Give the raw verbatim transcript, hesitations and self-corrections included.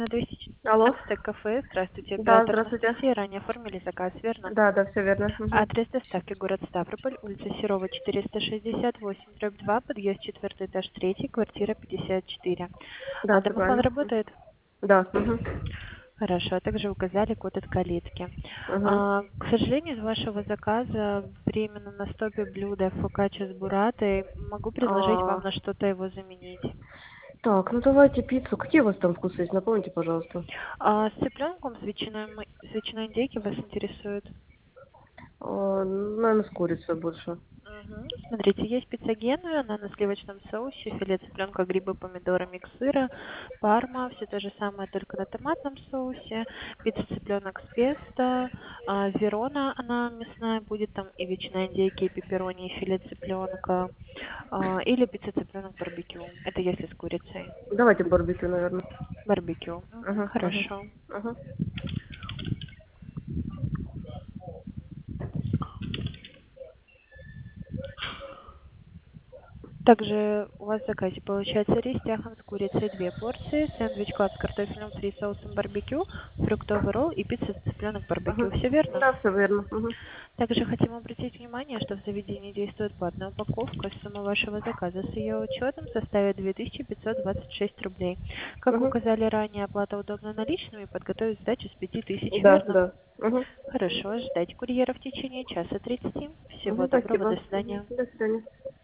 На двести Алло. четырнадцать кафе. Здравствуйте, Да, оператор здравствуйте. Анастасия. Ранее оформили заказ, верно? Да, да, все верно. Мгм. Адрес доставки город Ставрополь, улица Серова, четыреста шестьдесят восемь, дробь два, подъезд четвертый этаж третий, квартира пятьдесят четыре. Да, А все домофон правильно. М. работает? Да. Мгм. Хорошо, а также указали код от калитки. Ага. А, к сожалению, из вашего заказа временно на стопе блюда фокаччо с буратой. Могу предложить вам А, на что-то его заменить. так, ну давайте пиццу. Какие у вас там вкусы есть? Напомните, пожалуйста. А, с цыпленком, с ветчиной, м- с ветчиной индейки вас интересует? А, наверное, с курицей больше. Мгм. Смотрите, есть пицца Генуя, она на сливочном соусе, филе цыпленка, грибы, помидоры, микс сыра, парма, все то же самое, только на томатном соусе, пицца цыпленок с песто, а, Верона, она мясная будет, там и ветчина индейки, и пепперони, и филе цыпленка, а, или пицца цыпленок барбекю, это если с курицей, Давайте барбекю, наверное. барбекю. Мгм, Ага, ага. хорошо. Ага. Также у вас в заказе получается рис тяхан с курицей две порции, сэндвич клаб с картофелем фри, соусом барбекю, фруктовый ролл и пицца цыпленок барбекю. Ага. Все верно? Да, все верно. Мгм. Также хотим обратить внимание, что в заведении действует платная упаковка. Сумма вашего заказа с ее учетом составит две тысячи пятьсот двадцать шесть рублей. Как Мгм. указали ранее, оплата удобна наличными, подготовить сдачу с пяти тысяч, Да, верно? да. Мгм. Хорошо, ждать курьера в течение часа тридцати. Всего Мгм. доброго, до Спасибо. Мгм. свидания. До свидания.